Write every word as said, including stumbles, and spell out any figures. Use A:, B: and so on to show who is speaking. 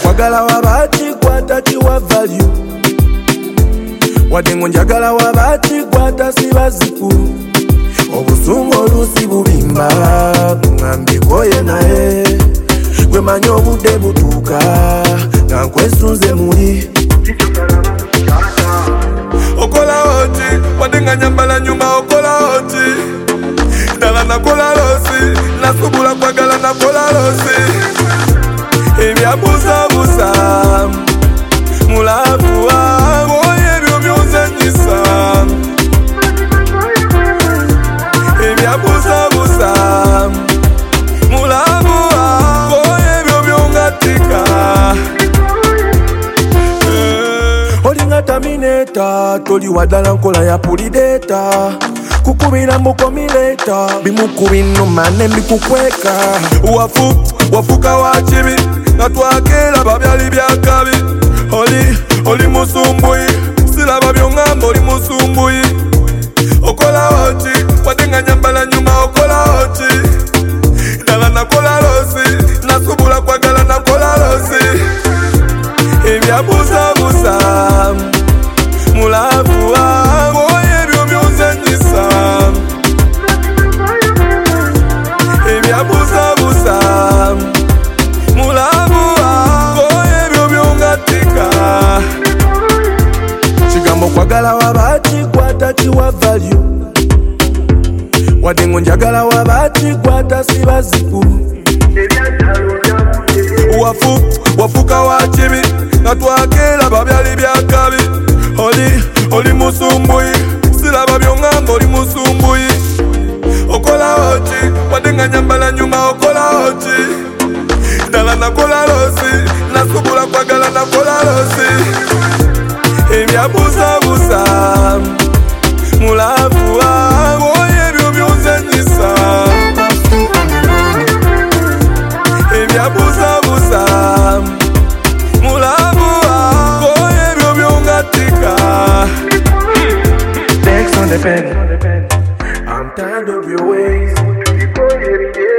A: kwagala wabati kwatati wa value wadengo njagala wabati kwata sibaziku obusungu olusi bubimba ngambi koye nae gwe manyo obudde butuuka nga nkwesunze muli okola oti wadenga nyambala nyuma okola oti dala nakola losi nasubula kwagala nakola losi ebyabuza buza mulavu wangu ebyo byonzanyisa ebyabuza buza mulavu wangu ebyo byongatika olinga tamineta toli wadala nkola ya pulideta kukubira mukomileta bimukubinuma nembikukweka wafu wafuka wachibi natwakela babyali byakabi oli oli musumbuyi silaba byongamba oli musumbuyi okola oti wadenga nyambala nyuma okola oti dala nakola losi nasubula kwagala nakola losi ebyabuza buza mulavu wangu ebyo byonzanyisa ebyabuza buza mulavu wangu ebyo byongatika kigambo kwagala wabati kwatati wa value wadengo njagala wabati kwata sibaziku wafu wafuka wachibi natwakela babyali byakabi oli oli musumbuyi silaba byongamba oli musumbuyi okola oti wadenga nyambala nyuma okola oti dala nakola losi nasubula kwagala nakola losi ebyabuza buza mulavu wangu ebyo byonzanyisa ebyabuza buza mulavu wangu ebyo byongatika. Next on the pen, I'm tired of your ways.